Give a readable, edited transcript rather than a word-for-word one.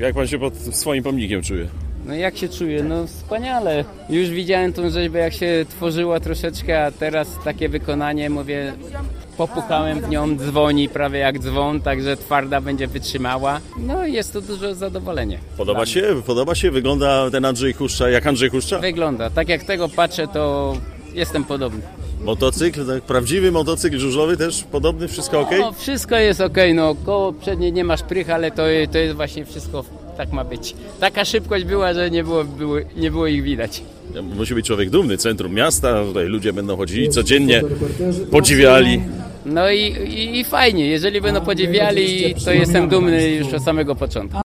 Jak pan się pod swoim pomnikiem czuje? No jak się czuję? No wspaniale. Już widziałem tą rzeźbę, jak się tworzyła troszeczkę, a teraz takie wykonanie, mówię, popukałem w nią, dzwoni prawie jak dzwon, także twarda będzie wytrzymała. No i jest to duże zadowolenie. Podoba się? Wygląda ten Andrzej Huszcza jak Andrzej Huszcza? Wygląda. Tak jak tego patrzę, to jestem podobny. Motocykl, tak, prawdziwy motocykl żużlowy też podobny? Wszystko ok? No, wszystko jest ok, no koło przednie nie ma szprych, ale to jest właśnie wszystko, tak ma być. Taka szybkość była, że nie było ich widać. Musi być człowiek dumny, centrum miasta, tutaj ludzie będą chodzili codziennie, podziwiali. No i fajnie, jeżeli będą podziwiali, to jestem dumny już od samego początku.